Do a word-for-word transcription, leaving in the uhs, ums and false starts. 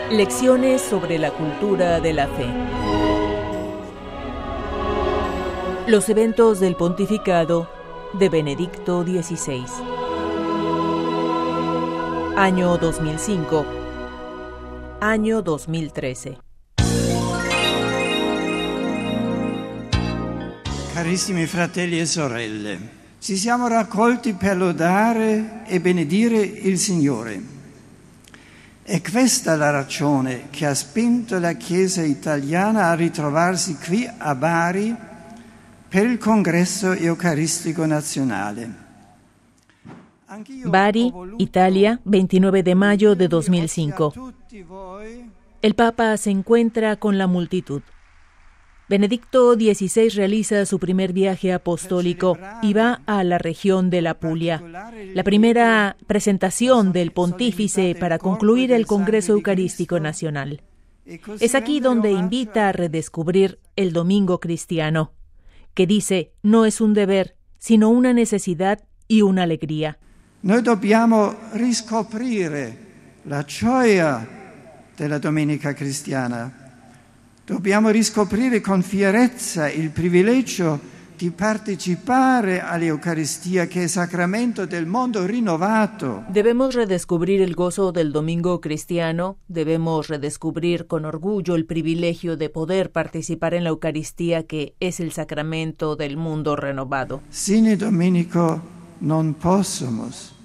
Lecciones sobre la cultura de la fe. Los eventos del pontificado de Benedicto dieciséis. Año dos mil cinco. Año dos mil trece. Carissimi fratelli e sorelle, ci siamo raccolti per lodare e benedire il Signore. È questa la ragione che ha spinto la Chiesa italiana a ritrovarsi qui a Bari per il Congresso Eucaristico Nazionale. Bari, Italia, veintinueve de mayo de dos mil cinco. El Papa se encuentra con la multitud. Benedicto dieciséis realiza su primer viaje apostólico y va a la región de la Apulia, la primera presentación del pontífice para concluir el Congreso Eucarístico Nacional. Es aquí donde invita a redescubrir el domingo cristiano, que dice no es un deber, sino una necesidad y una alegría. Noi dobbiamo riscoprire la gioia della domenica cristiana. Dobbiamo riscoprire con fierezza il privilegio di partecipare all'Eucaristia, che è sacramento del mondo rinnovato. Debemos redescubrir el gozo del domingo cristiano, debemos redescubrir con orgullo el privilegio de poder participar en la Eucaristía, que es el sacramento del mundo renovado. Sine Dominico non possumus.